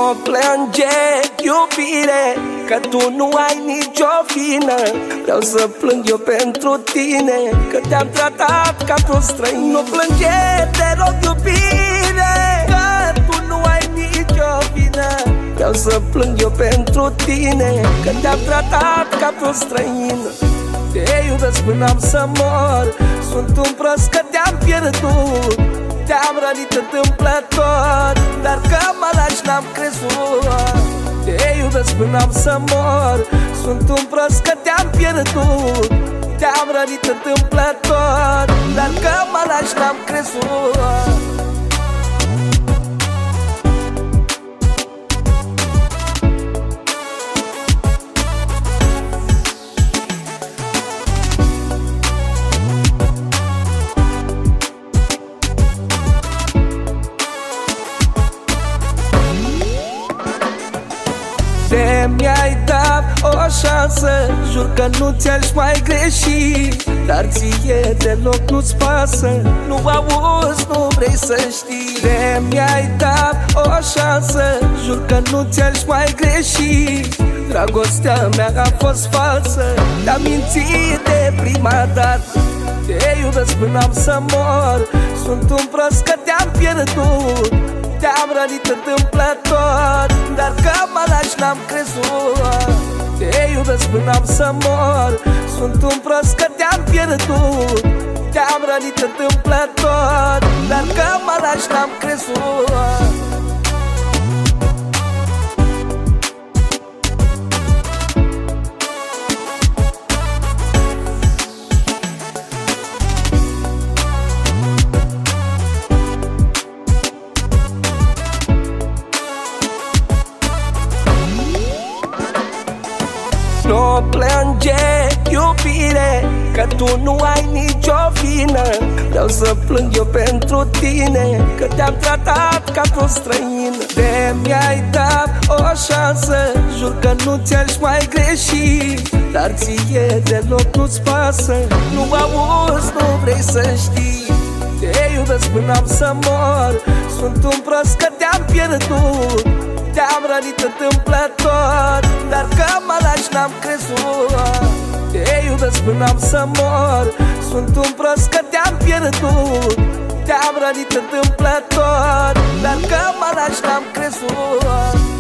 Nu plânge, iubire, că tu nu ai nicio vină. Vreau să plâng eu pentru tine, că te-am tratat ca pe un străin. Nu plânge, te rog, iubire, că tu nu ai nicio vină. Vreau să plâng eu pentru tine, că te-am tratat ca pe un străin. Te iubesc până am să mor, sunt un prost că te-am pierdut. Te-am rănit întâmplător, dar că mă lași n-am crezut. Te iubesc până am să mor, sunt un prost că te-am pierdut. Te-am rănit întâmplător, dar că mă lași n-am crezut. De mi-ai dat o șansă, jur că nu ți-aș mai greși. Dar ție deloc nu-ți pasă, nu auzi, nu vrei să știi. De mi-ai dat o șansă, jur că nu ți-aș mai greși. Dragostea mea a fost falsă, te-am mințit de prima dată. Te iubesc până am să mor, sunt un prost că te-am pierdut. Te-am rănit întâmplător, dar că mă lași n-am crezut. Te iubesc până am să mor, sunt un prost că te-am pierdut. Te-am rănit întâmplător, dar că mă lași n-am crezut. Nu plânge, iubire, că tu nu ai nicio vină. Vreau să plâng eu pentru tine, că te-am tratat ca pe un străin. De mi-ai dat o șansă, jur că nu ți-aș mai greși. Dar ție deloc nu-ți pasă, nu auzi, nu vrei să știi. Te iubesc până am să mor, sunt un prost că te-am pierdut. Te-am rănit întâmplător, dar că mă lași n-am crezut. Te iubesc până am să mor, sunt un prost că te-am pierdut. Te-am rănit întâmplător, dar că mă lași n-am crezut.